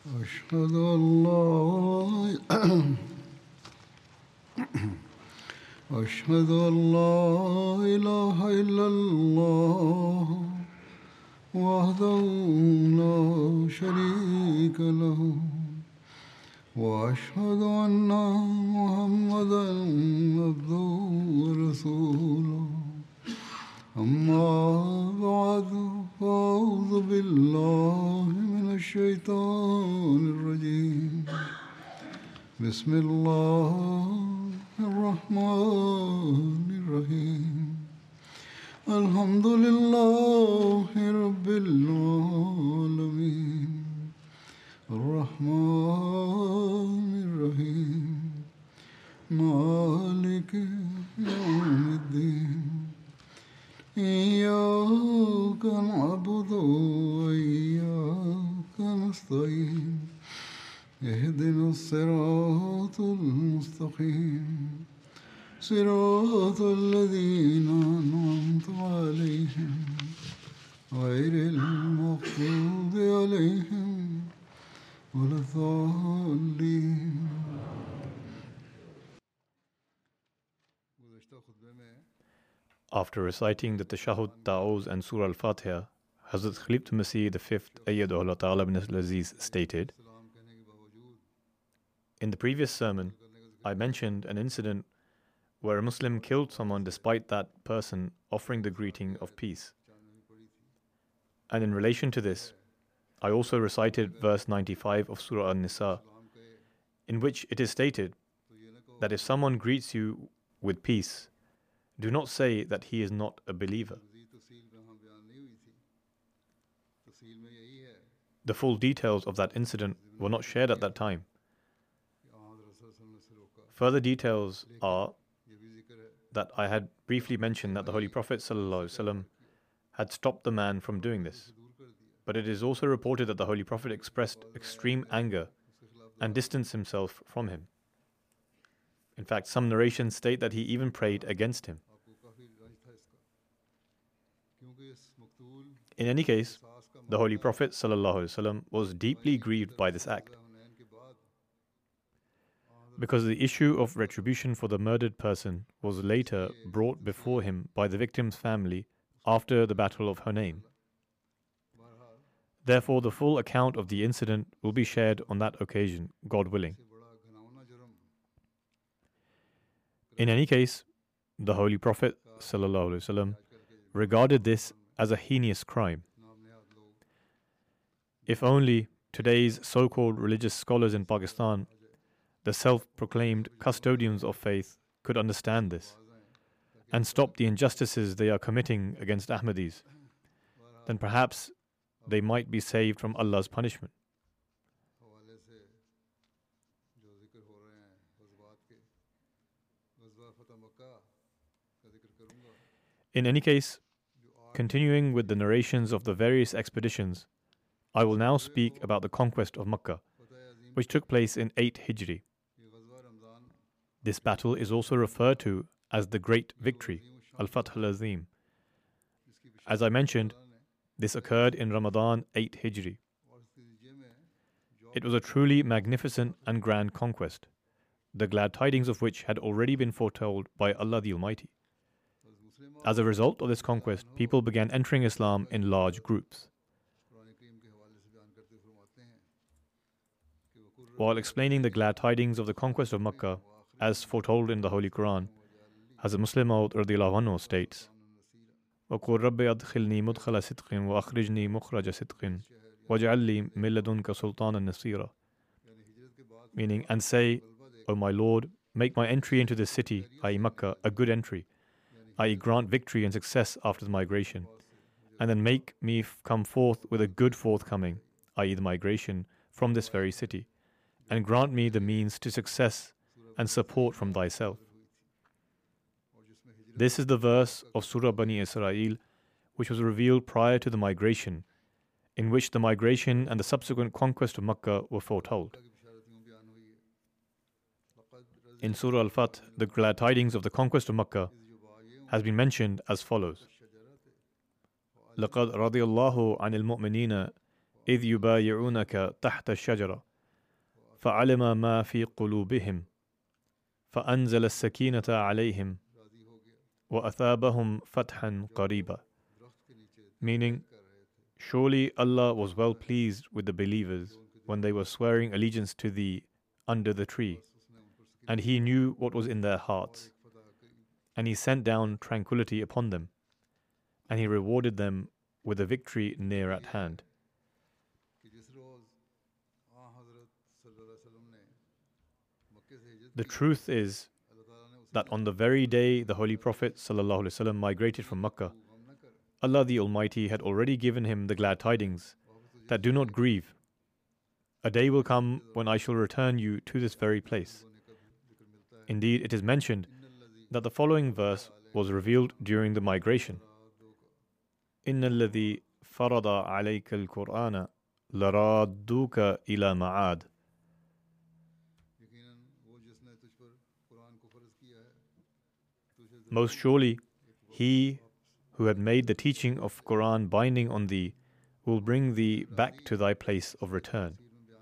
أشهد أن لا أشهد أن لا إله إلا الله وحده لا شريك له وأشهد أن محمدا عبده ورسوله أما بعد فأعوذ بالله من الشيطان الرجيم بسم الله الرحمن الرحيم الحمد لله رب العالمين الرحمن الرحيم مالك يوم الدين إياك نعبد وإياك نستعين اهدنا الصراط المستقيم صراط الذين أنعمت عليهم غير المغضوب عليهم ولا الضالين. After reciting the Tashahhud, Ta'awuz and Surah Al-Fatiha, Hazrat Khalifat Masih V Ayyadahullah Ta'ala ibn al-Aziz stated, in the previous sermon, I mentioned an incident where a Muslim killed someone despite that person offering the greeting of peace. And in relation to this, I also recited verse 95 of Surah An-Nisa, in which it is stated that if someone greets you with peace, do not say that he is not a believer. The full details of that incident were not shared at that time. Further details are that I had briefly mentioned that the Holy Prophet ﷺ had stopped the man from doing this. But it is also reported that the Holy Prophet expressed extreme anger and distanced himself from him. In fact, some narrations state that he even prayed against him. In any case, the Holy Prophet ﷺ was deeply grieved by this act, because the issue of retribution for the murdered person was later brought before him by the victim's family after the Battle of Hunayn. Therefore, the full account of the incident will be shared on that occasion, God willing. In any case, the Holy Prophet ﷺ regarded this as a heinous crime. If only today's so-called religious scholars in Pakistan, the self-proclaimed custodians of faith, could understand this and stop the injustices they are committing against Ahmadis, then perhaps they might be saved from Allah's punishment. In any case, continuing with the narrations of the various expeditions, I will now speak about the conquest of Makkah, which took place in 8 Hijri. This battle is also referred to as the Great Victory, Al-Fath al-Azim. As I mentioned, this occurred in Ramadan 8 Hijri. It was a truly magnificent and grand conquest, the glad tidings of which had already been foretold by Allah the Almighty. As a result of this conquest, people began entering Islam in large groups. While explaining the glad tidings of the conquest of Makkah, as foretold in the Holy Quran, Hazrat Muslim Maud radiyallahu anhu states, وَقُلْ رَبِّ أَدْخِلْنِي مُدْخَلَ صِدْقٍ وَأَخْرِجْنِي مُخْرَجَ صِدْقٍ وَاجْعَلْ لِي مِن لَّدُنكَ سُلْطَانًا نَصِيرًا. Meaning, and say, O my Lord, make my entry into this city, i.e. Makkah, a good entry, i.e. grant victory and success after the migration, and then make me come forth with a good forthcoming, i.e. the migration, from this very city, and grant me the means to success and support from thyself. This is the verse of Surah Bani Israel, which was revealed prior to the migration, in which the migration and the subsequent conquest of Makkah were foretold. In Surah Al-Fath, the glad tidings of the conquest of Makkah has been mentioned as follows. لَقَدْ رَضِيَ اللَّهُ عَنِ الْمُؤْمِنِينَ إذ يبايعونك تحت الشجرة فعلم ما في قلوبهم فأنزل السكينة عليهم وأثابهم فتحا قريبا. Meaning, surely Allah was well pleased with the believers when they were swearing allegiance to thee under the tree, and He knew what was in their hearts, and He sent down tranquility upon them, and He rewarded them with a victory near at hand. The truth is that on the very day the Holy Prophet ﷺ migrated from Makkah, Allah the Almighty had already given him the glad tidings that do not grieve. A day will come when I shall return you to this very place. Indeed, it is mentioned that the following verse was revealed during the migration. إِنَّ الَّذِي فَرَضَ عَلَيْكَ الْقُرْآنَ لَرَادُّوكَ إِلَى مَعَادٍ. Most surely, He who had made the teaching of Quran binding on thee will bring thee back to thy place of return.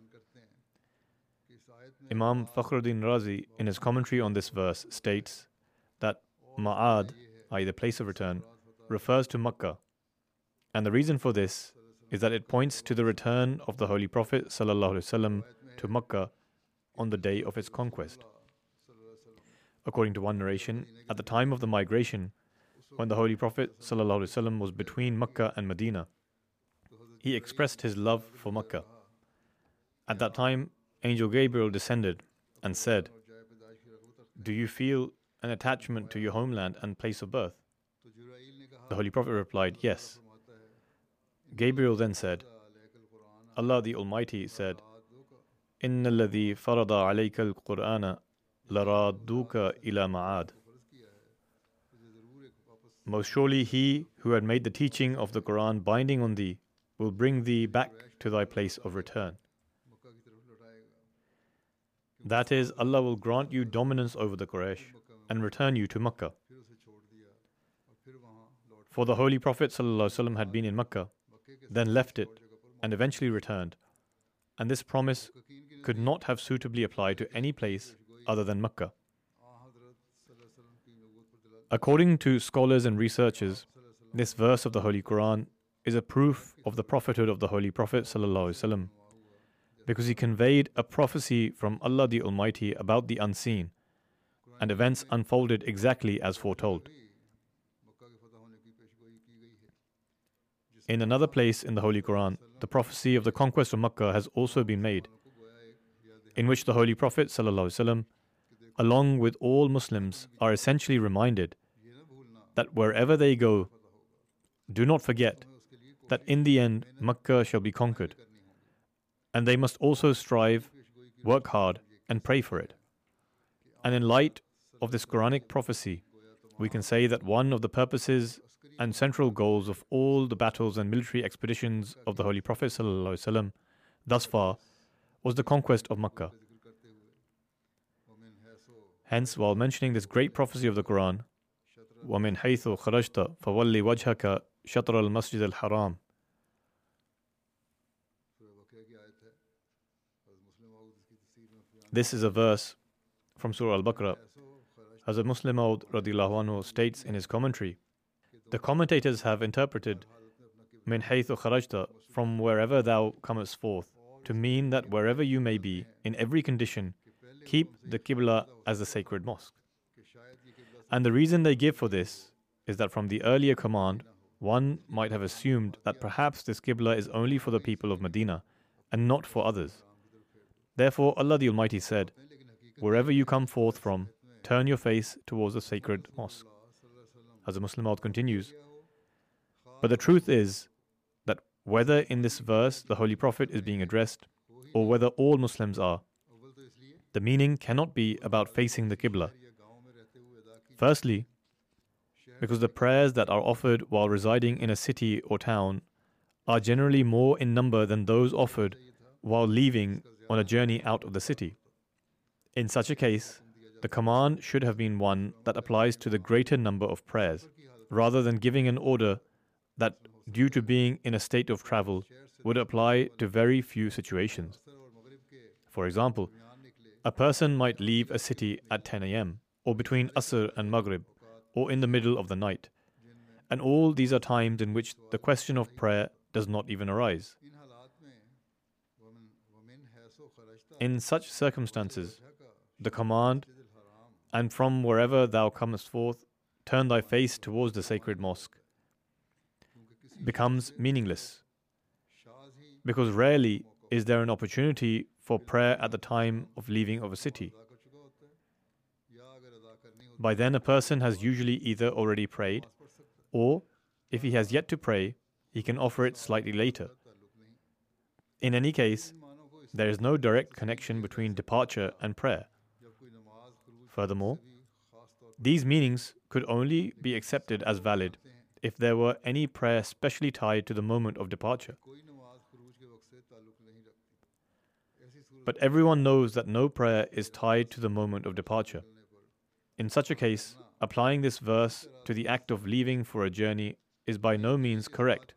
Imam Fakhruddin Razi, in his commentary on this verse, states that Ma'ad, i.e. the place of return, refers to Makkah. And the reason for this is that it points to the return of the Holy Prophet ﷺ to Makkah on the day of its conquest. According to one narration, at the time of the migration, when the Holy Prophet ﷺ was between Makkah and Medina, he expressed his love for Makkah. At that time, Angel Gabriel descended and said, "Do you feel an attachment to your homeland and place of birth?" The Holy Prophet replied, "Yes." Gabriel then said, Allah the Almighty said, إِنَّ الَّذِي فَرَضَ عَلَيْكَ الْقُرْآنَ لَرَادُّوكَ إِلَى مَعَادٍ. Most surely He who had made the teaching of the Quran binding on thee will bring thee back to thy place of return. That is, Allah will grant you dominance over the Quraysh and return you to Makkah. For the Holy Prophet ﷺ had been in Makkah, then left it, and eventually returned, and this promise could not have suitably applied to any place other than Makkah. According to scholars and researchers, this verse of the Holy Quran is a proof of the prophethood of the Holy Prophet ﷺ, because he conveyed a prophecy from Allah the Almighty about the unseen, and events unfolded exactly as foretold. In another place in the Holy Quran, the prophecy of the conquest of Makkah has also been made, in which the Holy Prophet ﷺ, along with all Muslims, are essentially reminded that wherever they go, do not forget that in the end Makkah shall be conquered, and they must also strive, work hard, and pray for it. And in light of this Quranic prophecy, we can say that one of the purposes and central goals of all the battles and military expeditions of the Holy Prophet ﷺ thus far was the conquest of Makkah. Hence, while mentioning this great prophecy of the Quran, وَمِنْ حَيْثُ خَرَجْتَ فَوَلِّ وَجْهَكَ شَطْرَ الْمَسْجِدِ الْحَرَامِ. This is a verse from Surah Al-Baqarah. Hazrat Muslim Maud radiallahu anhu states in his commentary, the commentators have interpreted مِنْ حَيْثُ خَرَجْتَ, from wherever thou comest forth, to mean that wherever you may be, in every condition, keep the Qibla as the sacred mosque. And the reason they give for this is that from the earlier command, one might have assumed that perhaps this Qibla is only for the people of Medina and not for others. Therefore, Allah the Almighty said, wherever you come forth from, turn your face towards the sacred mosque. As the Muslim Maud continues, but the truth is that whether in this verse the Holy Prophet is being addressed or whether all Muslims are, the meaning cannot be about facing the Qibla. Firstly, because the prayers that are offered while residing in a city or town are generally more in number than those offered while leaving on a journey out of the city. In such a case, the command should have been one that applies to the greater number of prayers, rather than giving an order that, due to being in a state of travel, would apply to very few situations. For example, a person might leave a city at 10 a.m. or between Asr and Maghrib or in the middle of the night. And all these are times in which the question of prayer does not even arise. In such circumstances, the command, "And from wherever thou comest forth, turn thy face towards the sacred mosque," becomes meaningless, because rarely is there an opportunity for prayer at the time of leaving of a city. By then, a person has usually either already prayed, or if he has yet to pray, he can offer it slightly later. In any case, there is no direct connection between departure and prayer. Furthermore, these meanings could only be accepted as valid if there were any prayer specially tied to the moment of departure. But everyone knows that no prayer is tied to the moment of departure. In such a case, applying this verse to the act of leaving for a journey is by no means correct.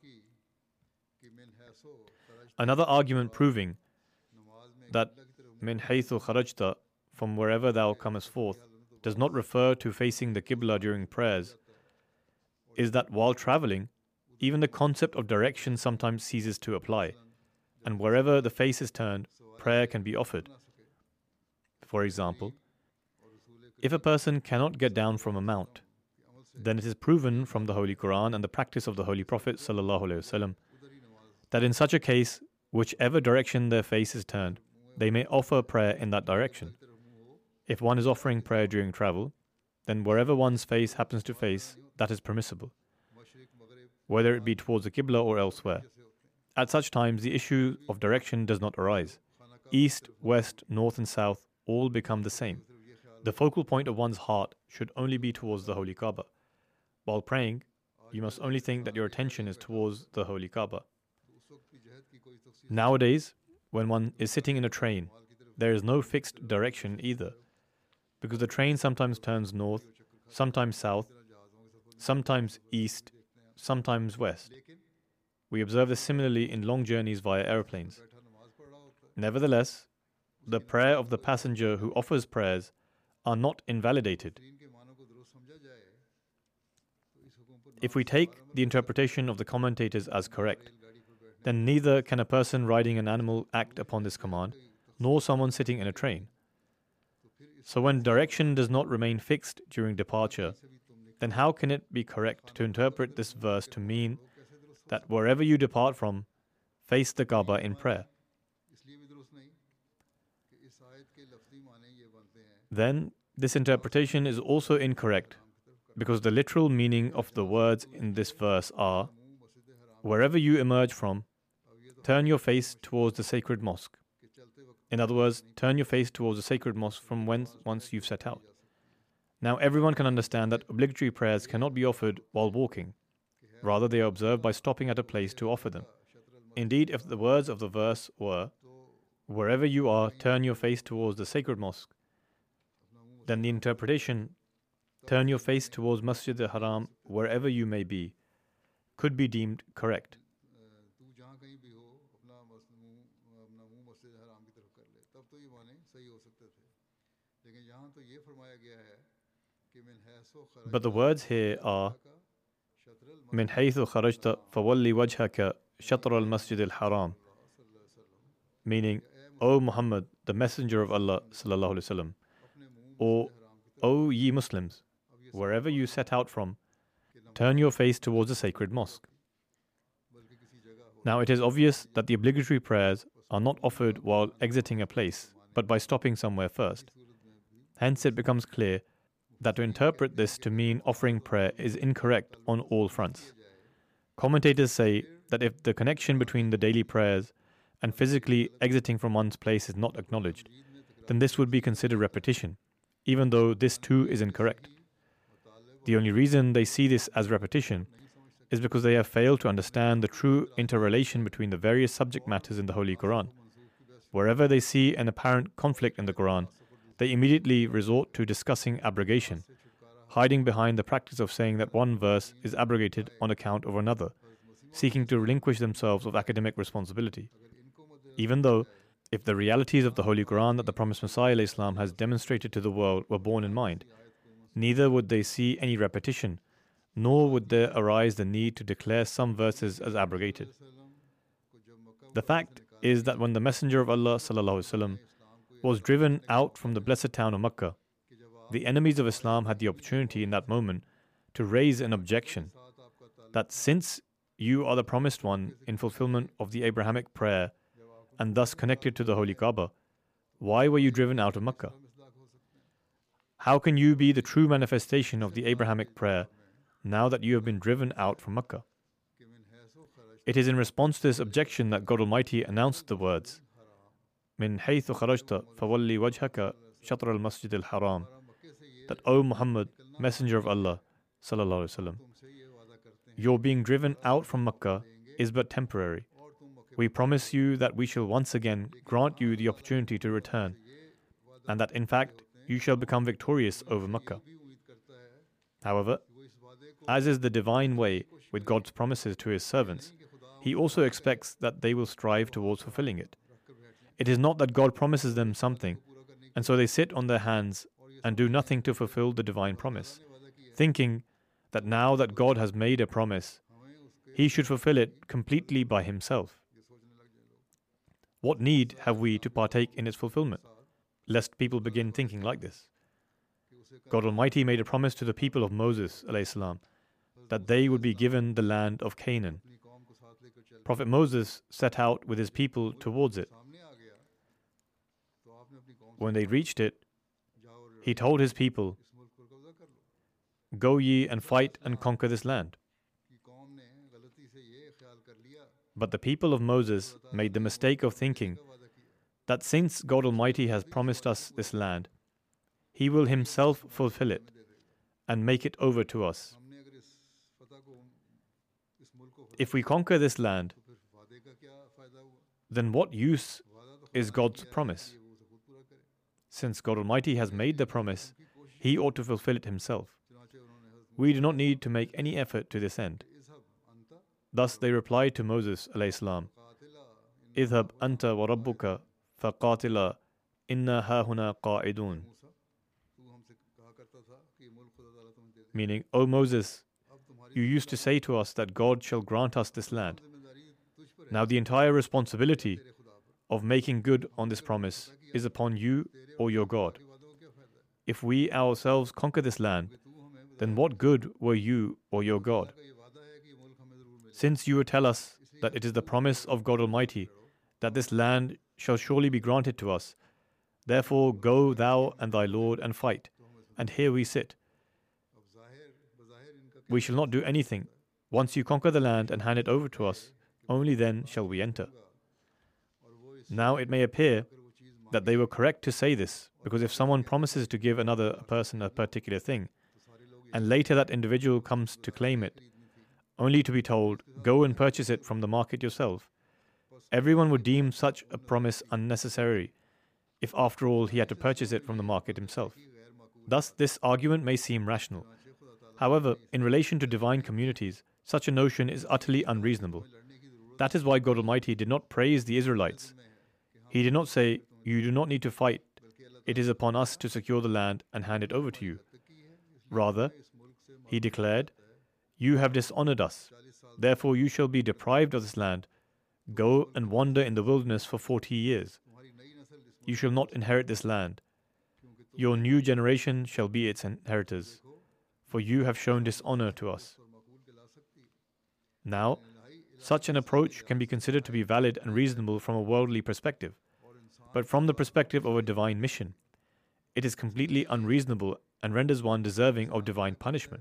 Another argument proving that min haythu kharajta, from wherever thou comest forth, does not refer to facing the Qibla during prayers, is that while traveling, even the concept of direction sometimes ceases to apply, and wherever the face is turned, prayer can be offered. For example, if a person cannot get down from a mount, then it is proven from the Holy Quran and the practice of the Holy Prophet ﷺ that in such a case, whichever direction their face is turned, they may offer prayer in that direction. If one is offering prayer during travel, then wherever one's face happens to face, that is permissible, whether it be towards the Qibla or elsewhere. At such times, the issue of direction does not arise. East, west, north and south all become the same. The focal point of one's heart should only be towards the Holy Kaaba. While praying, you must only think that your attention is towards the Holy Kaaba. Nowadays, when one is sitting in a train, there is no fixed direction either, because the train sometimes turns north, sometimes south, sometimes east, sometimes west. We observe this similarly in long journeys via aeroplanes. Nevertheless, the prayer of the passenger who offers prayers are not invalidated. If we take the interpretation of the commentators as correct, then neither can a person riding an animal act upon this command, nor someone sitting in a train. So when direction does not remain fixed during departure, then how can it be correct to interpret this verse to mean that wherever you depart from, face the Kaaba in prayer? Then, this interpretation is also incorrect, because the literal meaning of the words in this verse are, wherever you emerge from, turn your face towards the sacred mosque. In other words, turn your face towards the sacred mosque from whence once you've set out. Now everyone can understand that obligatory prayers cannot be offered while walking. Rather, they are observed by stopping at a place to offer them. Indeed, if the words of the verse were, wherever you are, turn your face towards the sacred mosque, then the interpretation, turn your face towards Masjid al-Haram wherever you may be, could be deemed correct. But the words here are, min haythu kharajta fawalli wajhaka shatr al-Masjid al-Haram, meaning, O Muhammad, the Messenger of Allah sallallahu alaihi wasallam, or, O ye Muslims, wherever you set out from, turn your face towards the sacred mosque. Now it is obvious that the obligatory prayers are not offered while exiting a place, but by stopping somewhere first. Hence it becomes clear that to interpret this to mean offering prayer is incorrect on all fronts. Commentators say that if the connection between the daily prayers and physically exiting from one's place is not acknowledged, then this would be considered repetition, even though this too is incorrect. The only reason they see this as repetition is because they have failed to understand the true interrelation between the various subject matters in the Holy Quran. Wherever they see an apparent conflict in the Quran, they immediately resort to discussing abrogation, hiding behind the practice of saying that one verse is abrogated on account of another, seeking to relinquish themselves of academic responsibility. Even though, if the realities of the Holy Quran that the promised Messiah ﷺ has demonstrated to the world were borne in mind, neither would they see any repetition, nor would there arise the need to declare some verses as abrogated. The fact is that when the Messenger of Allah ﷺ was driven out from the blessed town of Makkah, the enemies of Islam had the opportunity in that moment to raise an objection that since you are the promised one in fulfillment of the Abrahamic prayer and thus connected to the Holy Kaaba, why were you driven out of Makkah? How can you be the true manifestation of the Abrahamic prayer now that you have been driven out from Makkah? It is in response to this objection that God Almighty announced the words, "Min haythu kharajta fawalli wajhaka shatr al-masjid al-haram," that, O Muhammad, Messenger of Allah, sallallahu alaihi wasallam, your being driven out from Makkah is but temporary. We promise you that we shall once again grant you the opportunity to return, and that in fact you shall become victorious over Makkah. However, as is the divine way with God's promises to His servants, He also expects that they will strive towards fulfilling it. It is not that God promises them something, and so they sit on their hands and do nothing to fulfill the divine promise, thinking that now that God has made a promise, He should fulfill it completely by Himself. What need have we to partake in its fulfillment? Lest people begin thinking like this. God Almighty made a promise to the people of Moses ﷺ that they would be given the land of Canaan. Prophet Moses set out with his people towards it. When they reached it, he told his people, "Go ye and fight and conquer this land." But the people of Moses made the mistake of thinking that since God Almighty has promised us this land, He will Himself fulfill it and make it over to us. If we conquer this land, then what use is God's promise? Since God Almighty has made the promise, He ought to fulfill it Himself. We do not need to make any effort to this end. Thus they replied to Moses ﷺ, "Idhab anta wa rabbuka faqatila inna hahuna qa'idun." Meaning, O Moses, you used to say to us that God shall grant us this land. Now the entire responsibility of making good on this promise is upon you or your God. If we ourselves conquer this land, then what good were you or your God? Since you would tell us that it is the promise of God Almighty that this land shall surely be granted to us, therefore go thou and thy Lord and fight, and here we sit. We shall not do anything. Once you conquer the land and hand it over to us, only then shall we enter. Now it may appear that they were correct to say this, because if someone promises to give another person a particular thing, and later that individual comes to claim it, only to be told, "Go and purchase it from the market yourself," everyone would deem such a promise unnecessary, if after all he had to purchase it from the market himself. Thus this argument may seem rational. However, in relation to divine communities, such a notion is utterly unreasonable. That is why God Almighty did not praise the Israelites. He did not say, "You do not need to fight. It is upon us to secure the land and hand it over to you." Rather, He declared, "You have dishonored us. Therefore you shall be deprived of this land. Go and wander in the wilderness for 40 years. You shall not inherit this land. Your new generation shall be its inheritors, for you have shown dishonor to us." Now, such an approach can be considered to be valid and reasonable from a worldly perspective, but from the perspective of a divine mission, it is completely unreasonable and renders one deserving of divine punishment.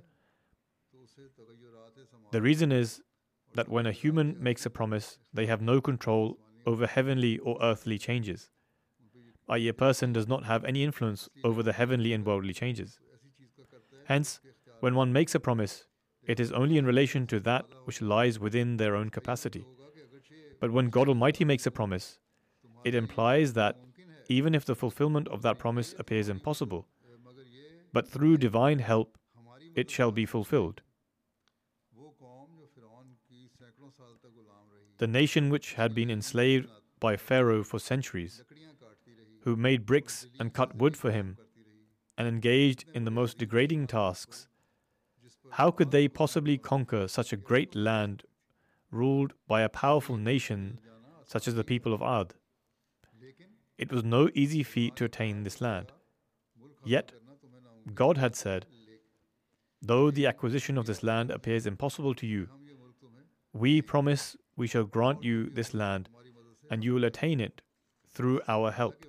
The reason is that when a human makes a promise, they have no control over heavenly or earthly changes, i.e., a person does not have any influence over the heavenly and worldly changes. Hence, when one makes a promise, it is only in relation to that which lies within their own capacity. But when God Almighty makes a promise, it implies that even if the fulfillment of that promise appears impossible, but through divine help, it shall be fulfilled. the nation which had been enslaved by Pharaoh for centuries, who made bricks and cut wood for him, and engaged in the most degrading tasks, how could they possibly conquer such a great land ruled by a powerful nation such as the people of Ad? It was no easy feat to attain this land. Yet, God had said, though the acquisition of this land appears impossible to you, we promise we shall grant you this land, and you will attain it through our help.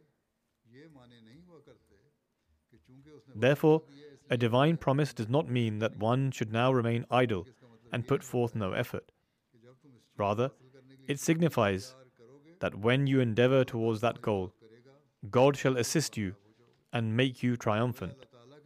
Therefore, a divine promise does not mean that one should now remain idle and put forth no effort. Rather, it signifies that when you endeavor towards that goal, God shall assist you and make you triumphant.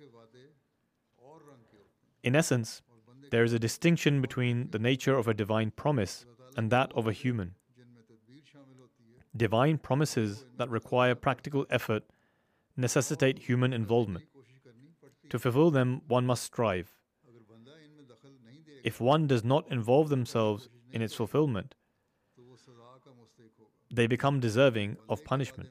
In essence, there is a distinction between the nature of a divine promise and that of a human. Divine promises that require practical effort necessitate human involvement. To fulfill them, one must strive. If one does not involve themselves in its fulfillment, they become deserving of punishment.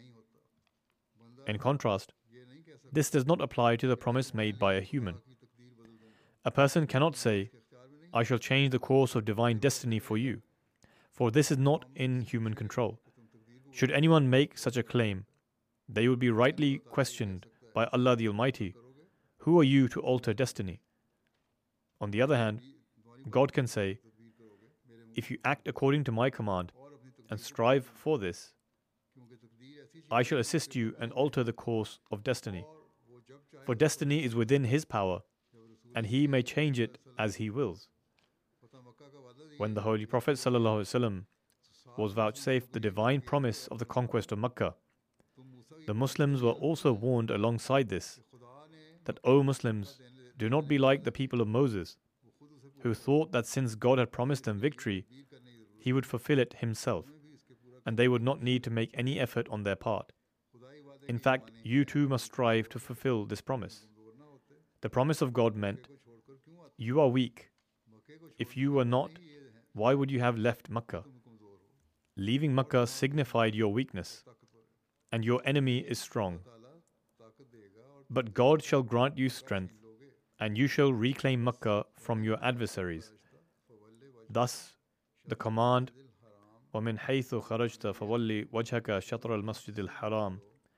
In contrast, this does not apply to the promise made by a human. A person cannot say, I shall change the course of divine destiny for you, for this is not in human control. Should anyone make such a claim, they would be rightly questioned by Allah the Almighty, who are you to alter destiny? On the other hand, God can say, if you act according to my command and strive for this, I shall assist you and alter the course of destiny. For destiny is within His power, and He may change it as He wills. When the Holy Prophet ﷺ was vouchsafed the divine promise of the conquest of Makkah, the Muslims were also warned alongside this, that, O Muslims, do not be like the people of Moses, who thought that since God had promised them victory, He would fulfill it Himself, and they would not need to make any effort on their part. In fact, you too must strive to fulfill this promise. The promise of God meant, you are weak. If you were not, why would you have left Makkah? Leaving Makkah signified your weakness, and your enemy is strong. But God shall grant you strength, and you shall reclaim Makkah from your adversaries. Thus, the command, وَمِنْ حَيْثُ خَرَجْتَ فَوَلِّ وَجْهَكَ شَطْرَ الْمَسْجِدِ الْحَرَامِ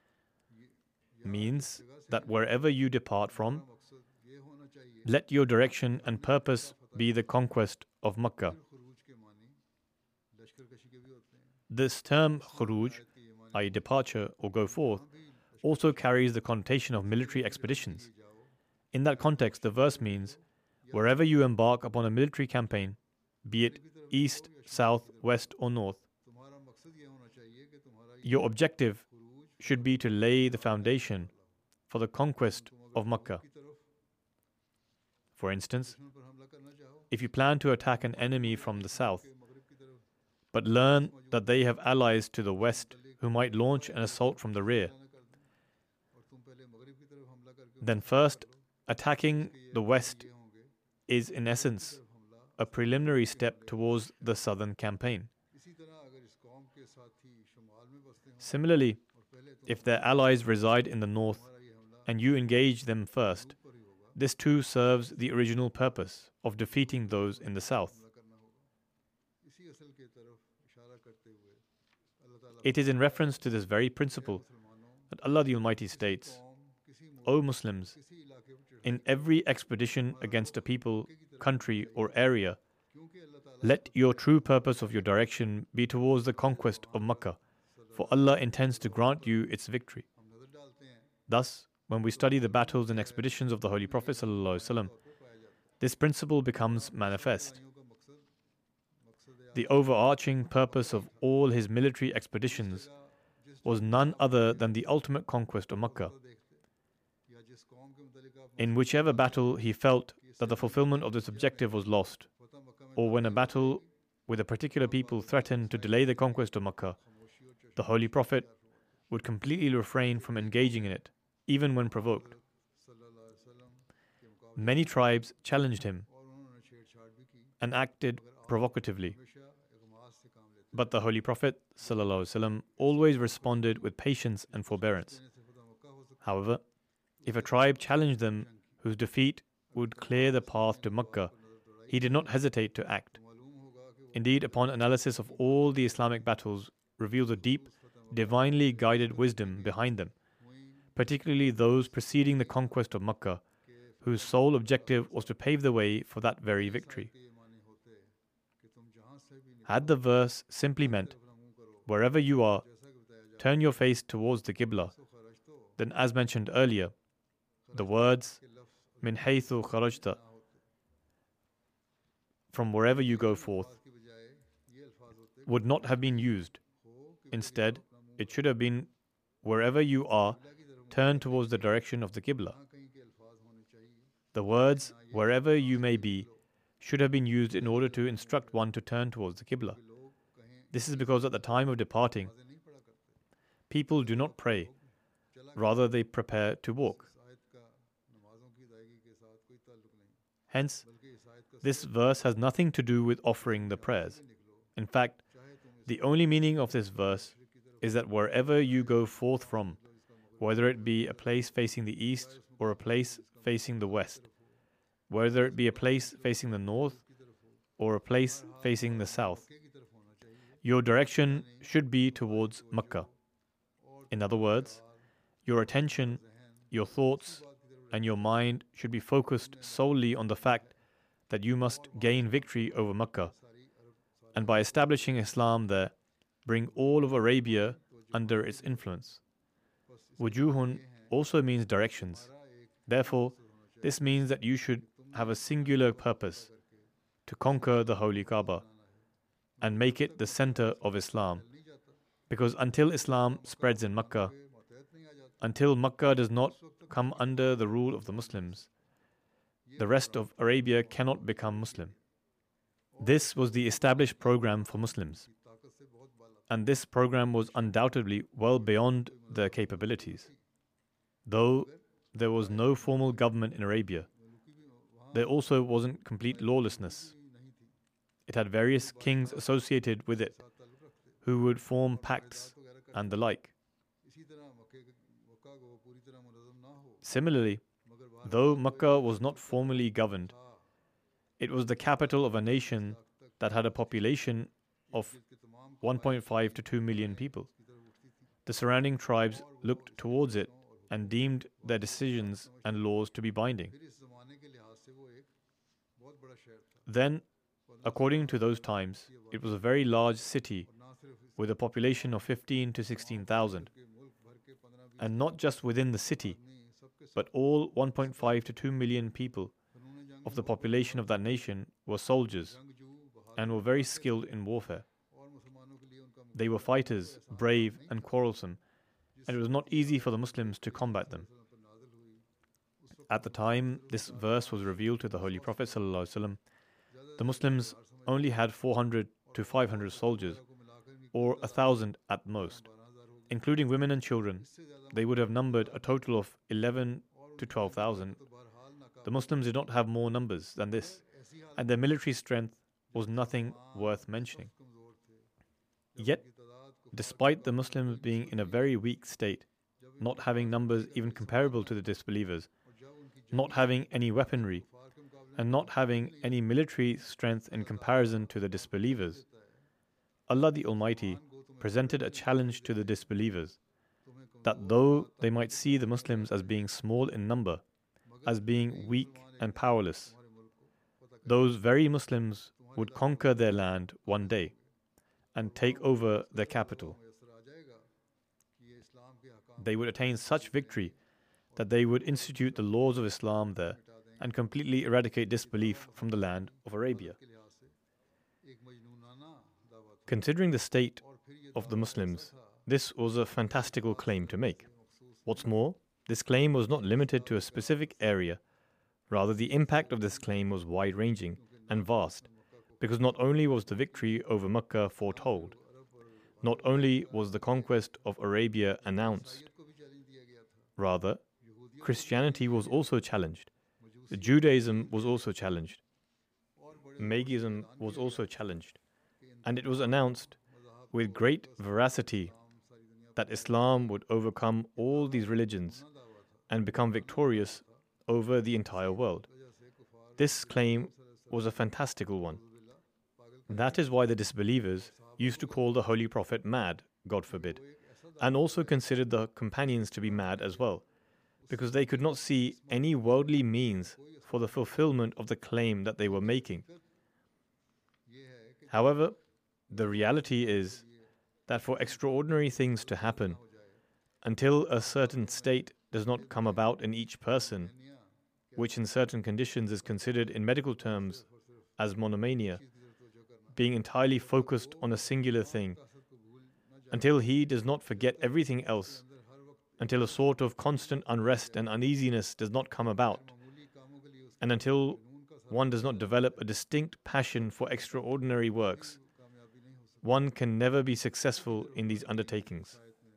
means that wherever you depart from, let your direction and purpose be the conquest of Makkah. This term khuruj, i.e. departure or go forth, also carries the connotation of military expeditions. In that context, the verse means, wherever you embark upon a military campaign, be it east, south, west or north, your objective should be to lay the foundation for the conquest of Makkah. For instance, if you plan to attack an enemy from the south, but learn that they have allies to the west who might launch an assault from the rear, then first, attacking the west is in essence a preliminary step towards the southern campaign. Similarly, if their allies reside in the north and you engage them first, this too serves the original purpose of defeating those in the south. It is in reference to this very principle that Allah the Almighty states, O Muslims, in every expedition against a people, country or area, let your true purpose of your direction be towards the conquest of Makkah, for Allah intends to grant you its victory. Thus, when we study the battles and expeditions of the Holy Prophet ﷺ, this principle becomes manifest. The overarching purpose of all his military expeditions was none other than the ultimate conquest of Makkah. In whichever battle he felt that the fulfillment of this objective was lost, or when a battle with a particular people threatened to delay the conquest of Makkah, the Holy Prophet would completely refrain from engaging in it, even when provoked. Many tribes challenged him and acted provocatively, But the Holy Prophet ﷺ always responded with patience and forbearance. However, if a tribe challenged them whose defeat would clear the path to Makkah, he did not hesitate to act. Indeed, upon analysis of all the Islamic battles, reveals a deep, divinely guided wisdom behind them, particularly those preceding the conquest of Makkah, whose sole objective was to pave the way for that very victory. Had the verse simply meant, wherever you are, turn your face towards the Qibla, then as mentioned earlier, the words, min haythu kharajta, from wherever you go forth, would not have been used. Instead, it should have been, wherever you are, turn towards the direction of the Qibla. The words, wherever you may be, should have been used in order to instruct one to turn towards the Qibla. This is because at the time of departing, people do not pray, rather they prepare to walk. Hence, this verse has nothing to do with offering the prayers. In fact, the only meaning of this verse is that wherever you go forth from, whether it be a place facing the east or a place facing the west, whether it be a place facing the north or a place facing the south, your direction should be towards Makkah. In other words, your attention, your thoughts, and your mind should be focused solely on the fact that you must gain victory over Makkah, and by establishing Islam there, bring all of Arabia under its influence. Wujuhun also means directions. Therefore, this means that you should have a singular purpose, to conquer the Holy Kaaba and make it the center of Islam. Because until Islam spreads in Makkah, until Makkah does not come under the rule of the Muslims, the rest of Arabia cannot become Muslim. This was the established program for Muslims, and this program was undoubtedly well beyond their capabilities. Though there was no formal government in Arabia, there also wasn't complete lawlessness. It had various kings associated with it, who would form pacts and the like. Similarly, though Makkah was not formally governed, it was the capital of a nation that had a population of 1.5 to 2 million people. The surrounding tribes looked towards it and deemed their decisions and laws to be binding. Then, according to those times, it was a very large city with a population of 15 to 16,000. And not just within the city, but all 1.5 to 2 million people of the population of that nation were soldiers and were very skilled in warfare. They were fighters, brave and quarrelsome, and it was not easy for the Muslims to combat them. At the time this verse was revealed to the Holy Prophet ﷺ, the Muslims only had 400 to 500 soldiers, or 1,000 at most. Including women and children, they would have numbered a total of 11 to 12,000. The Muslims did not have more numbers than this, and their military strength was nothing worth mentioning. Yet, despite the Muslims being in a very weak state, not having numbers even comparable to the disbelievers, not having any weaponry, and not having any military strength in comparison to the disbelievers, Allah the Almighty presented a challenge to the disbelievers, that though they might see the Muslims as being small in number, as being weak and powerless, those very Muslims would conquer their land one day and take over their capital. They would attain such victory that they would institute the laws of Islam there and completely eradicate disbelief from the land of Arabia. Considering the state of the Muslims, this was a fantastical claim to make. What's more, this claim was not limited to a specific area. Rather, the impact of this claim was wide-ranging and vast, because not only was the victory over Makkah foretold, not only was the conquest of Arabia announced, rather, Christianity was also challenged, Judaism was also challenged, Magism was also challenged, and it was announced with great veracity that Islam would overcome all these religions and become victorious over the entire world. This claim was a fantastical one. That is why the disbelievers used to call the Holy Prophet mad, God forbid, and also considered the companions to be mad as well, because they could not see any worldly means for the fulfillment of the claim that they were making. However, the reality is that for extraordinary things to happen, until a certain state does not come about in each person, which in certain conditions is considered in medical terms as monomania, being entirely focused on a singular thing, until he does not forget everything else, until a sort of constant unrest and uneasiness does not come about, and until one does not develop a distinct passion for extraordinary works, one can never be successful in these undertakings.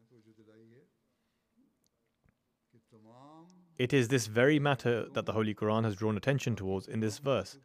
It is this very matter that the Holy Quran has drawn attention towards in this verse,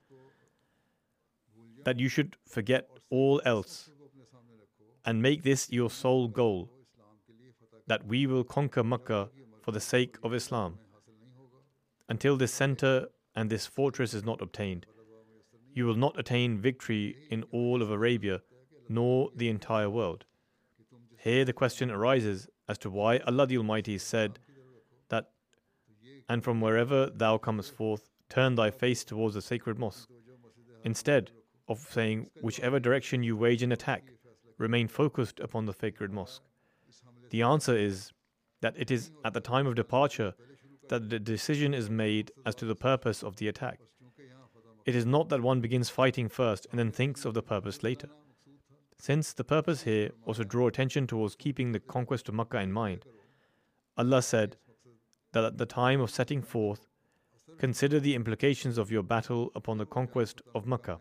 that you should forget all else and make this your sole goal, that we will conquer Makkah for the sake of Islam. Until this center and this fortress is not obtained, you will not attain victory in all of Arabia, nor the entire world. Here the question arises as to why Allah the Almighty said that, and from wherever thou comest forth, turn thy face towards the sacred mosque, instead of saying whichever direction you wage an attack, remain focused upon the sacred mosque. The answer is that it is at the time of departure that the decision is made as to the purpose of the attack. It is not that one begins fighting first and then thinks of the purpose later. Since the purpose here was to draw attention towards keeping the conquest of Makkah in mind, Allah said that at the time of setting forth, consider the implications of your battle upon the conquest of Makkah.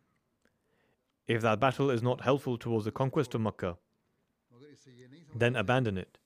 If that battle is not helpful towards the conquest of Makkah, then abandon it.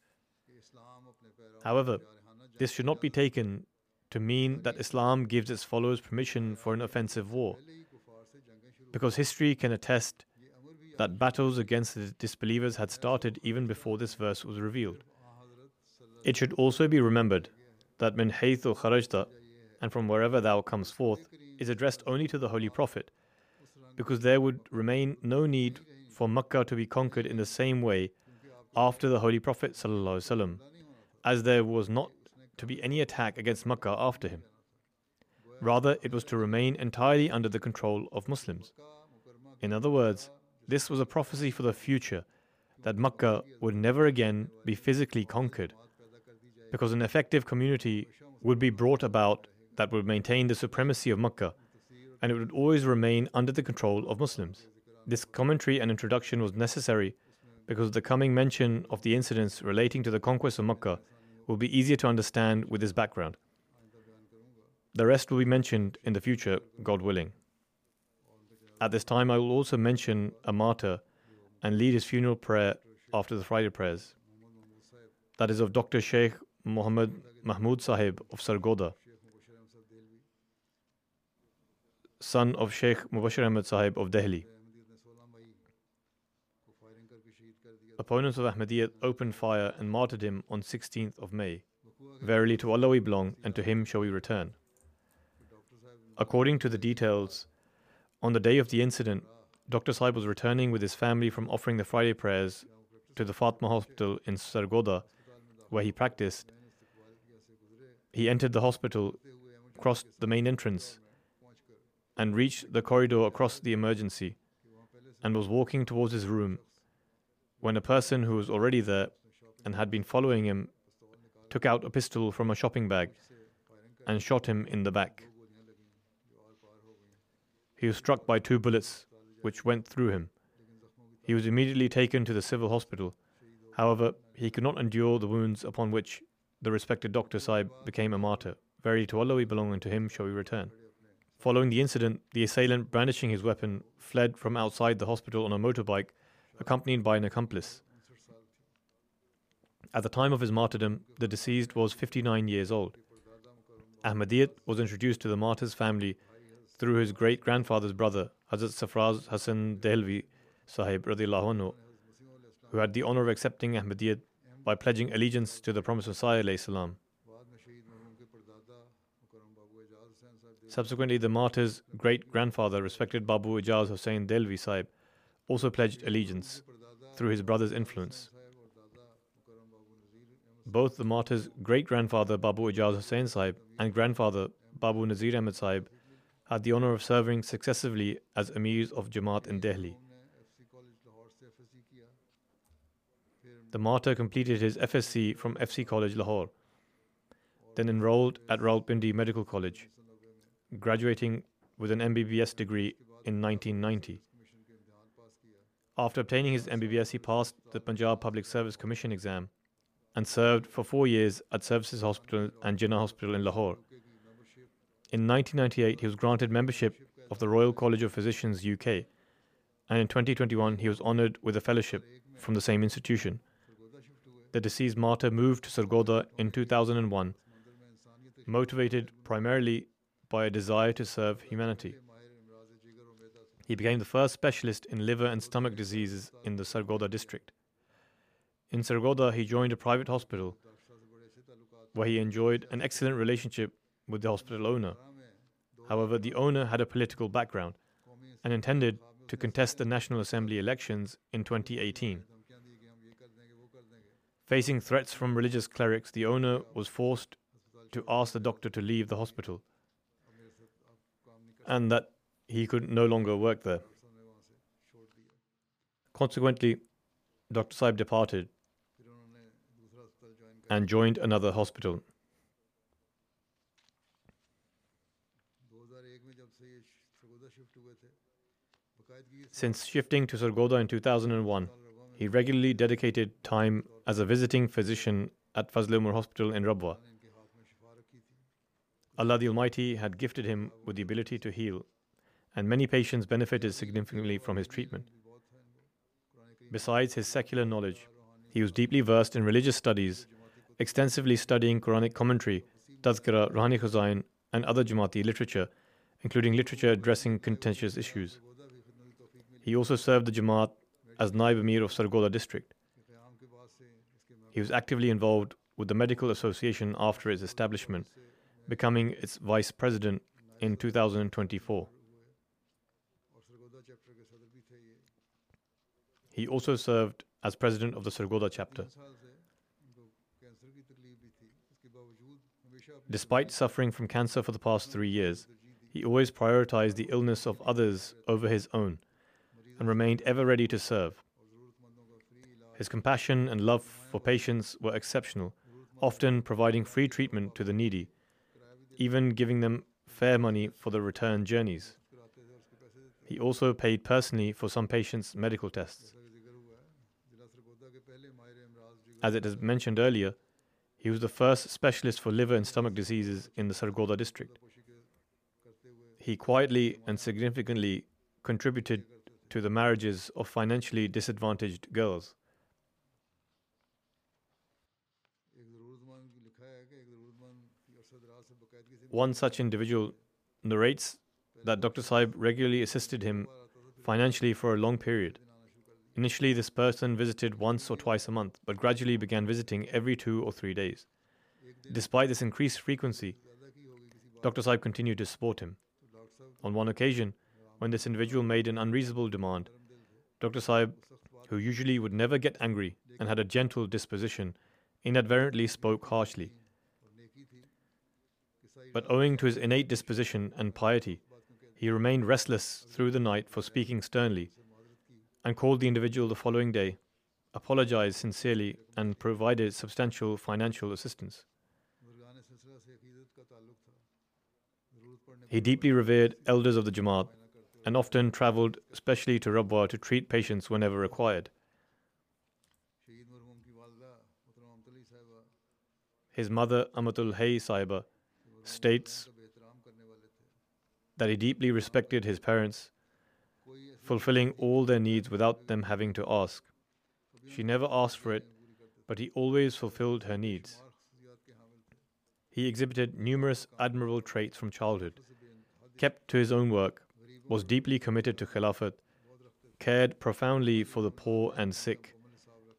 However, this should not be taken to mean that Islam gives its followers permission for an offensive war, because history can attest that battles against the disbelievers had started even before this verse was revealed. It should also be remembered that min haythu kharajta, and from wherever thou comes forth, is addressed only to the Holy Prophet, because there would remain no need for Makkah to be conquered in the same way after the Holy Prophet ﷺ, as there was not to be any attack against Makkah after him. Rather, it was to remain entirely under the control of Muslims. In other words, this was a prophecy for the future, that Makkah would never again be physically conquered, because an effective community would be brought about that would maintain the supremacy of Makkah, and it would always remain under the control of Muslims. This commentary and introduction was necessary because the coming mention of the incidents relating to the conquest of Makkah will be easier to understand with this background. The rest will be mentioned in the future, God willing. At this time, I will also mention a martyr and lead his funeral prayer after the Friday prayers. That is of Dr. Sheikh Muhammad Mahmud Sahib of Sargodha, son of Sheikh Mubashir Ahmed Sahib of Delhi. Opponents of Ahmadiyyat opened fire and martyred him on 16th of May. Verily to Allah we belong, and to Him shall we return. According to the details, on the day of the incident, Dr. Sahib was returning with his family from offering the Friday prayers to the Fatma Hospital in Sargodha, where he practiced. He entered the hospital, crossed the main entrance, and reached the corridor across the emergency, and was walking towards his room, when a person who was already there and had been following him took out a pistol from a shopping bag and shot him in the back. He was struck by 2 bullets, which went through him. He was immediately taken to the civil hospital. However, he could not endure the wounds, upon which the respected Dr. Sahib became a martyr. Verily to Allah we belong, and to Him shall we return. Following the incident, the assailant, brandishing his weapon, fled from outside the hospital on a motorbike, accompanied by an accomplice. At the time of his martyrdom, the deceased was 59 years old. Ahmadiyyat was introduced to the martyr's family through his great-grandfather's brother, Hazrat Safraz Hassan Dehlvi Sahib radiyallahu anhu, who had the honor of accepting Ahmadiyyat by pledging allegiance to the promised Messiah alayhi salam. Subsequently, the martyr's great-grandfather, respected Babu Ijaz Hussain Delvi Sahib, also pledged allegiance through his brother's influence. Both the martyr's great-grandfather Babu Ijaz Hussain Sahib and grandfather Babu Nazir Ahmed Sahib had the honor of serving successively as emirs of Jamaat in Delhi. The martyr completed his FSc from FC College Lahore, then enrolled at Rawalpindi Medical College, graduating with an MBBS degree in 1990. After obtaining his MBBS, he passed the Punjab Public Service Commission exam and served for 4 years at Services Hospital and Jinnah Hospital in Lahore. In 1998, he was granted membership of the Royal College of Physicians UK, and in 2021, he was honoured with a fellowship from the same institution. The deceased martyr moved to Sargodha in 2001, motivated primarily by a desire to serve humanity. He became the first specialist in liver and stomach diseases in the Sargodha district. In Sargodha, he joined a private hospital where he enjoyed an excellent relationship with the hospital owner. However, the owner had a political background and intended to contest the National Assembly elections in 2018. Facing threats from religious clerics, the owner was forced to ask the doctor to leave the hospital and that he could no longer work there. Consequently, Dr. Sahib departed and joined another hospital. Since shifting to Sargodha in 2001, he regularly dedicated time as a visiting physician at Fazl Umar Hospital in Rabwa. Allah the Almighty had gifted him with the ability to heal, and many patients benefited significantly from his treatment. Besides his secular knowledge, he was deeply versed in religious studies, extensively studying Quranic commentary, tazkira, Ruhani Khazain, and other Jamaati literature, including literature addressing contentious issues. He also served the Jamaat as Naib Amir of Sargodha district. He was actively involved with the Medical Association after its establishment, becoming its vice president in 2024. He also served as president of the Sargodha chapter. Despite suffering from cancer for the past 3 years, he always prioritized the illness of others over his own and remained ever ready to serve. His compassion and love for patients were exceptional, often providing free treatment to the needy, even giving them fair money for the return journeys. He also paid personally for some patients' medical tests. As it is mentioned earlier, he was the first specialist for liver and stomach diseases in the Sargodha district. He quietly and significantly contributed to the marriages of financially disadvantaged girls. One such individual narrates that Dr. Sahib regularly assisted him financially for a long period. Initially, this person visited once or twice a month, but gradually began visiting every 2 or 3 days. Despite this increased frequency, Dr. Sahib continued to support him. On one occasion, when this individual made an unreasonable demand, Dr. Sahib, who usually would never get angry and had a gentle disposition, inadvertently spoke harshly. But owing to his innate disposition and piety, he remained restless through the night for speaking sternly, and called the individual the following day, apologized sincerely, and provided substantial financial assistance. He deeply revered elders of the Jamaat and often travelled specially to Rabwa to treat patients whenever required. His mother, Amatul Hay Sahiba, states that he deeply respected his parents, fulfilling all their needs without them having to ask. She never asked for it, but he always fulfilled her needs. He exhibited numerous admirable traits from childhood, kept to his own work, was deeply committed to Khilafat, cared profoundly for the poor and sick,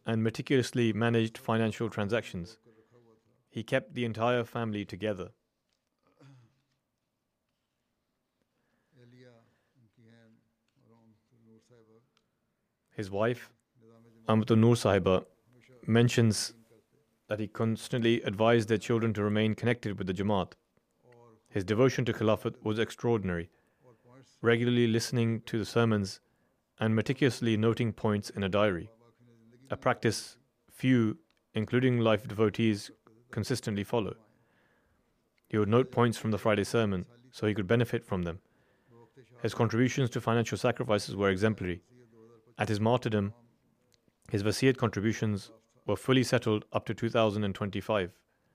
and meticulously managed financial transactions. He kept the entire family together. His wife, Amatul Noor Sahiba, mentions that he constantly advised their children to remain connected with the Jamaat. His devotion to Khilafat was extraordinary, regularly listening to the sermons and meticulously noting points in a diary, a practice few, including life devotees, consistently follow. He would note points from the Friday sermon so he could benefit from them. His contributions to financial sacrifices were exemplary. At his martyrdom, his wasiyat contributions were fully settled up to 2025.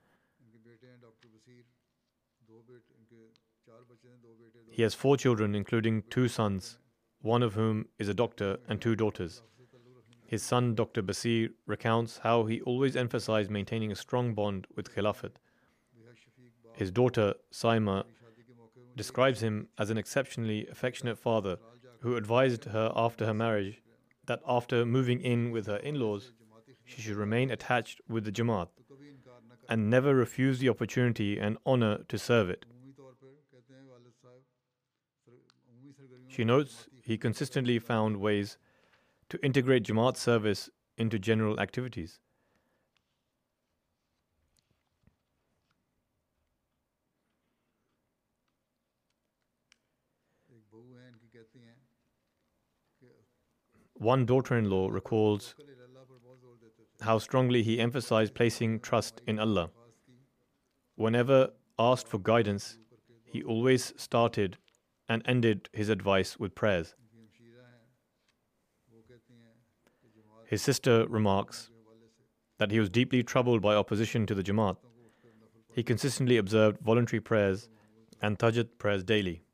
He has 4 children, including 2 sons, one of whom is a doctor, and 2 daughters. His son, Dr. Basir, recounts how he always emphasized maintaining a strong bond with Khilafat. His daughter, Saima, describes him as an exceptionally affectionate father who advised her after her marriage that after moving in with her in-laws, she should remain attached with the Jamaat and never refuse the opportunity and honor to serve it. She notes he consistently found ways to integrate Jamaat service into general activities. One daughter-in-law recalls how strongly he emphasized placing trust in Allah. Whenever asked for guidance, he always started and ended his advice with prayers. His sister remarks that he was deeply troubled by opposition to the Jamaat. He consistently observed voluntary prayers and tahajjud prayers daily.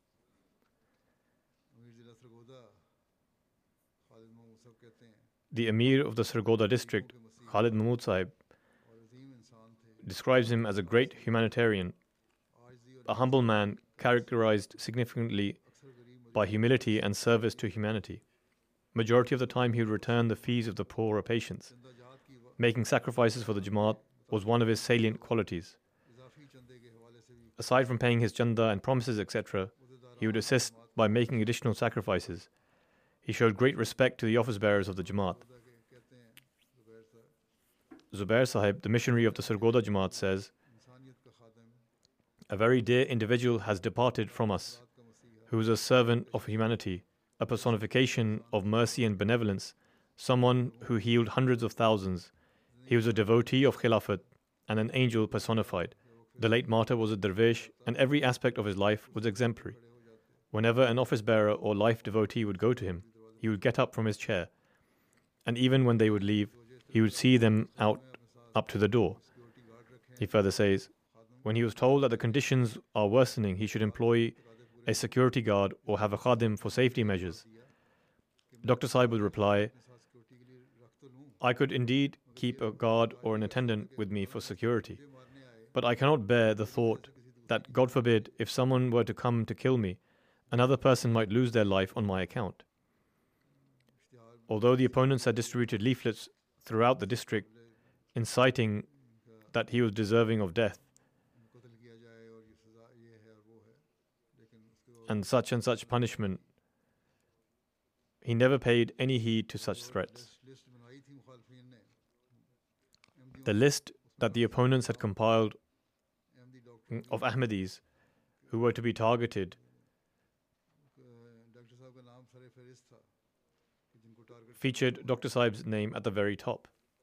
The Emir of the Sargodha district, Khalid Mahmud Sahib, describes him as a great humanitarian, a humble man characterized significantly by humility and service to humanity. Majority of the time he would return the fees of the poorer patients. Making sacrifices for the Jamaat was one of his salient qualities. Aside from paying his chanda and promises, etc., he would assist by making additional sacrifices. He showed great respect to the office bearers of the Jamaat. Zubair Sahib, the missionary of the Sargodha Jamaat, says, "A very dear individual has departed from us, who is a servant of humanity, a personification of mercy and benevolence, someone who healed hundreds of thousands. He was a devotee of Khilafat and an angel personified. The late martyr was a dervish, and every aspect of his life was exemplary. Whenever an office bearer or life devotee would go to him, he would get up from his chair, and even when they would leave, he would see them out up to the door." He further says, when he was told that the conditions are worsening, he should employ a security guard or have a khadim for safety measures. Dr. Sahib would reply, "I could indeed keep a guard or an attendant with me for security, but I cannot bear the thought that, God forbid, if someone were to come to kill me, another person might lose their life on my account." Although the opponents had distributed leaflets throughout the district inciting that he was deserving of death and such punishment, he never paid any heed to such threats. The list that the opponents had compiled of Ahmadis who were to be targeted featured Dr. Sahib's name at the very top.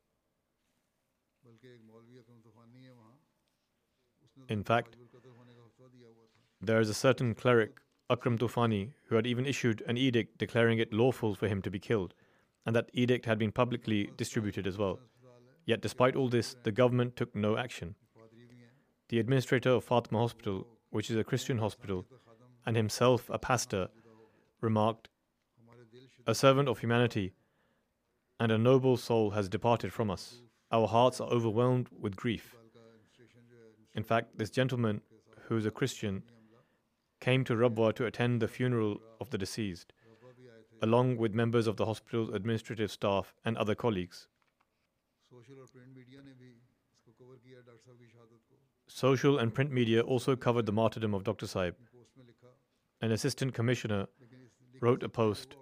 In fact, there is a certain cleric, Akram Tufani, who had even issued an edict declaring it lawful for him to be killed, and that edict had been publicly distributed as well. Yet despite all this, the government took no action. The administrator of Fatima Hospital, which is a Christian hospital, and himself a pastor, remarked, "A servant of humanity and a noble soul has departed from us. Our hearts are overwhelmed with grief." In fact, this gentleman, who is a Christian, came to Rabwa to attend the funeral of the deceased, along with members of the hospital's administrative staff and other colleagues. Social and print media also covered the martyrdom of Dr. Sahib. An assistant commissioner wrote a post,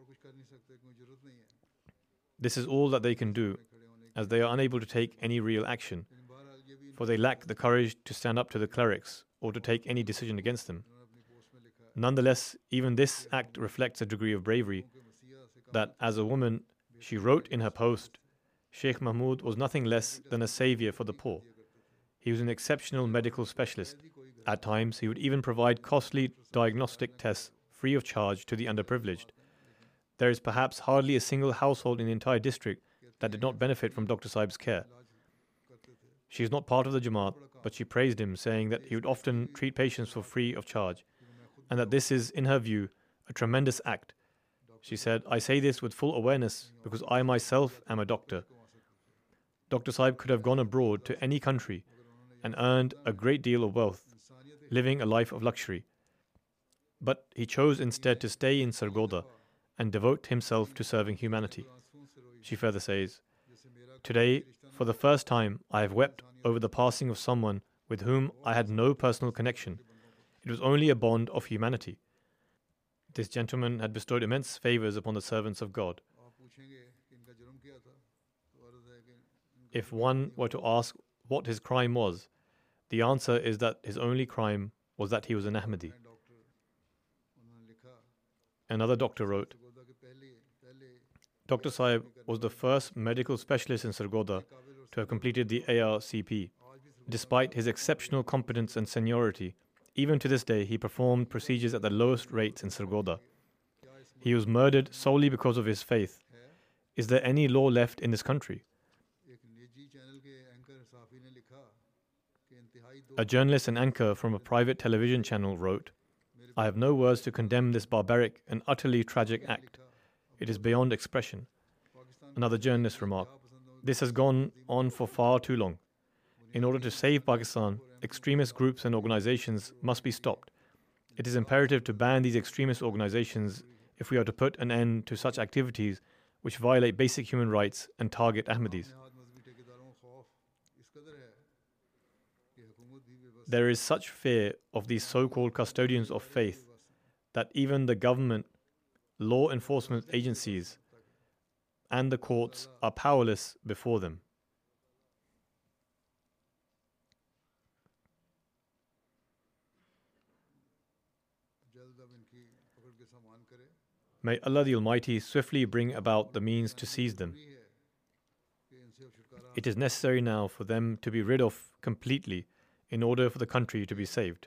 "This is all that they can do, as they are unable to take any real action, for they lack the courage to stand up to the clerics or to take any decision against them. Nonetheless, even this act reflects a degree of bravery that, as a woman, she wrote in her post, Sheikh Mahmood was nothing less than a savior for the poor. He was an exceptional medical specialist. At times, he would even provide costly diagnostic tests free of charge to the underprivileged. There is perhaps hardly a single household in the entire district that did not benefit from Dr. Sahib's care. She is not part of the Jamaat, but she praised him, saying that he would often treat patients for free of charge, and that this is, in her view, a tremendous act. She said, I say this with full awareness because I myself am a doctor. Dr. Sahib could have gone abroad to any country and earned a great deal of wealth, living a life of luxury. But he chose instead to stay in Sargodha and devote himself to serving humanity." She further says, "Today, for the first time, I have wept over the passing of someone with whom I had no personal connection. It was only a bond of humanity. This gentleman had bestowed immense favors upon the servants of God. If one were to ask what his crime was, the answer is that his only crime was that he was an Ahmadi." Another doctor wrote, "Dr. Sahib was the first medical specialist in Sargodha to have completed the ARCP. Despite his exceptional competence and seniority, even to this day he performed procedures at the lowest rates in Sargodha. He was murdered solely because of his faith. Is there any law left in this country?" A journalist and anchor from a private television channel wrote, "I have no words to condemn this barbaric and utterly tragic act. It is beyond expression." Another journalist remarked, "This has gone on for far too long. In order to save Pakistan, extremist groups and organizations must be stopped. It is imperative to ban these extremist organizations if we are to put an end to such activities which violate basic human rights and target Ahmadis. There is such fear of these so-called custodians of faith that even the government, law enforcement agencies, and the courts are powerless before them." May Allah the Almighty swiftly bring about the means to seize them. It is necessary now for them to be rid of completely in order for the country to be saved.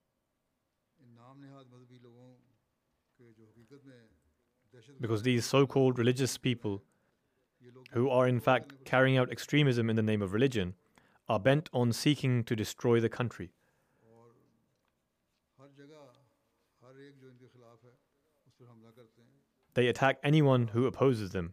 Because these so-called religious people, who are in fact carrying out extremism in the name of religion, are bent on seeking to destroy the country. They attack anyone who opposes them.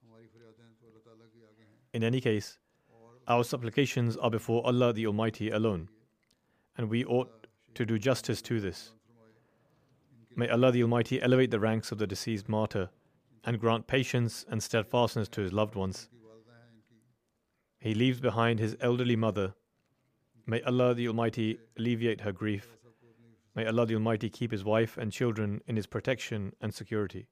In any case, our supplications are before Allah the Almighty alone, and we ought to do justice to this. May Allah the Almighty elevate the ranks of the deceased martyr and grant patience and steadfastness to his loved ones. He leaves behind his elderly mother. May Allah the Almighty alleviate her grief. May Allah the Almighty keep his wife and children in his protection and security.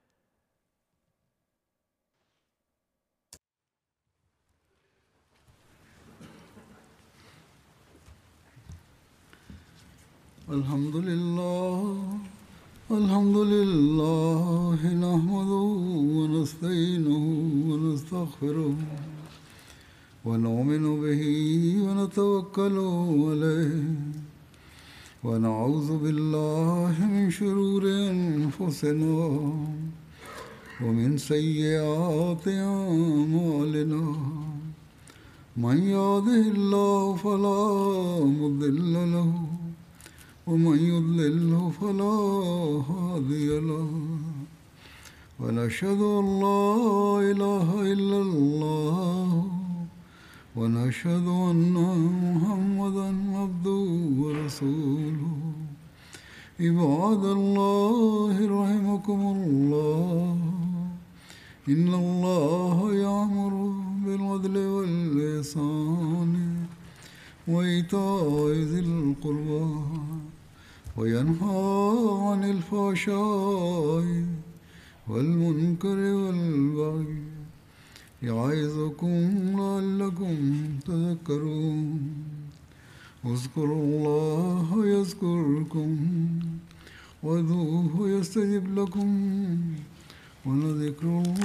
Alhamdulillah, alhamdulillah, nahmaduhu wa nasta'inuhu wa nastaghfiruh wa nu'minu bihi wa natawakkalu alayhi wa na'udhu billahi min shururi anfusina wa min sayyiati a'malina. Man yahdihillahu fala mudilla lahu ومن يضلله فلا هادي له ونشهد أن لا إله إلا الله ونشهد أن محمدا عبده ورسوله عباد الله رحمكم الله إن الله يأمر بالعدل والإحسان وإيتاء ذي القربى وينهى عن الفحشاء والمنكر والبغي يعظكم لعلكم تذكرون اذكروا الله يذكركم وادعوه يستجب لكم ولذكر الله